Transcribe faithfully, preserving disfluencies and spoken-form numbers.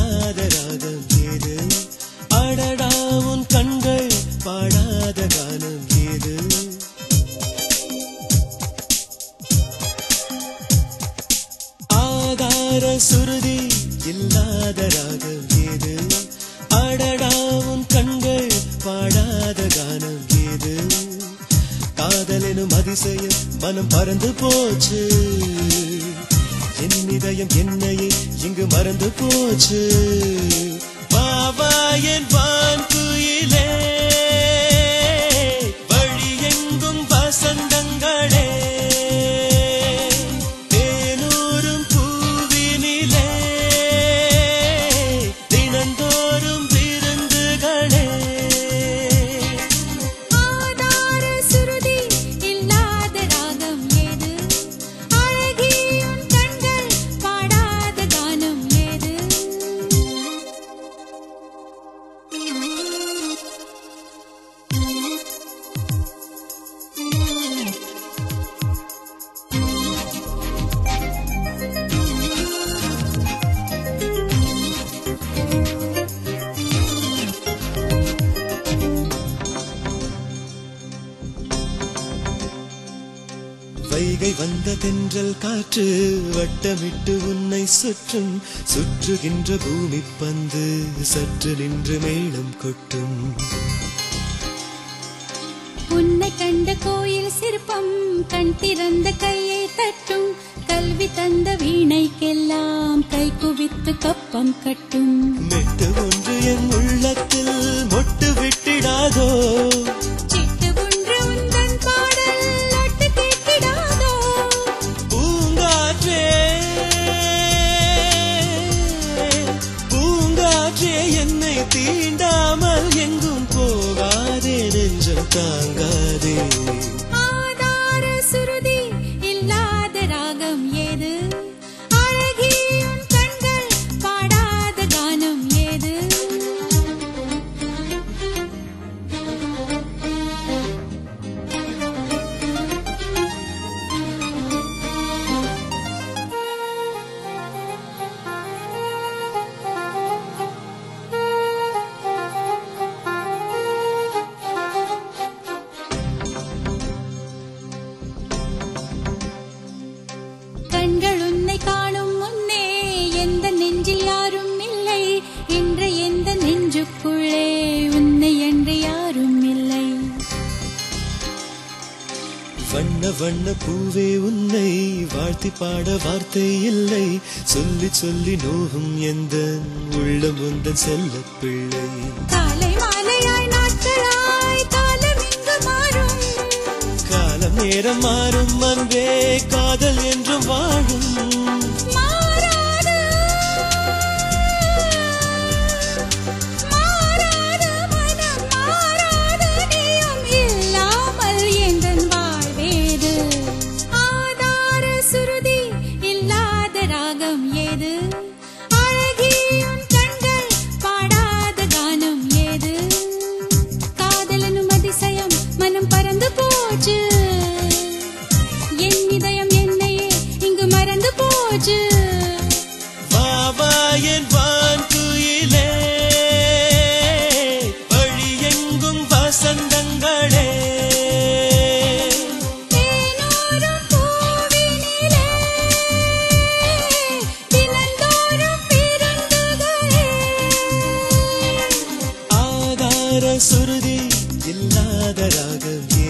இல்லாத ராகம் ஏது அடடா உன் கண்கள் பாடாத கானம் ஏது ஆதார சுருதி இல்லாத ராகம் ஏது அடடா உன் கண்கள் பாடாத கானம் ஏது காதலெனும் அதிசயம் மனம் பறந்து போச்சு என் இதயம் என்னையே இங்கு மறந்து போச்சு பாவா என் வான் குயிலே வழி எங்கும் வசந்தங்களே தேனூரும் பூவினிலே தினந்தோறும் விருந்துகளே ஆதார சுருதி இல்லாத ராகம் ஏது அழகியும் கண்கள் பாடாத கானம் ஏது வைகை வந்த தென்றல் காற்று வட்டமிட்டு உன்னை சுற்றும் சுற்றுகின்ற பூமி பந்து சற்று நின்று மேளம் கொட்டும் உன்னை கண்ட கோயில் சிற்பம் கண் திறந்த கையை தட்டும் கல்வி தந்த வீணைக்கெல்லாம் கை குவித்து கப்பம் கட்டும் மெட்டு ஒன்று என் உள்ளத்தில் மொட்டு விட்டிடாதோ சிட்டு ஒன்று உந்தன் பாடல் ஒட்டு கேட்டிடாதோ பூங்காற்றே பூங்காற்றே என்னை தீண்டாமல் எங்கும் போகாதே நெஞ்சம் தாங்காதே ஆதார சுருதி இல்லாத ராகம் ஏது அழகியும் கண்கள் பாடாத கானம் ஏது கண்கள் உன்னை காணும் முன்னே எந்த நெஞ்சில் யாரும் இல்லை இன்று எந்த நெஞ்சுக்குள்ளே உன்னை என்று யாரும் இல்லை வண்ண வண்ண பூவே உன்னை வாழ்த்தி பாட வார்த்தை இல்லை சொல்லி சொல்லி நோகும் எந்த உள்ளம் உந்தன் செல்ல பிள்ளை காலை மாலையாய் நாட்களாய் காலம் இங்கு மாறும் காலம் நேரம் மாறும் அன்பே காதல் என்றும் வாழும் மாறாது மாறாது மனம் மாறாது நீயும் இல்லாமல் எந்தன் வாழ்வேது ஆதார சுருதி இல்லாத ராகம் ஏது அழகியும் கண்கள் பாடாத கானம் ஏது காதலனும் அதிசயம் மனம் பறந்து போச்சு என் இதயம் என்னையே இங்கு மறந்து போச்சு பாபா என் வான் குயிலே வழி எங்கும் வசந்தங்களே தேனூரும் பூவினிலே தினந்தோறும் விருந்துகளே ஆதார சுருதி இல்லாத ராகம்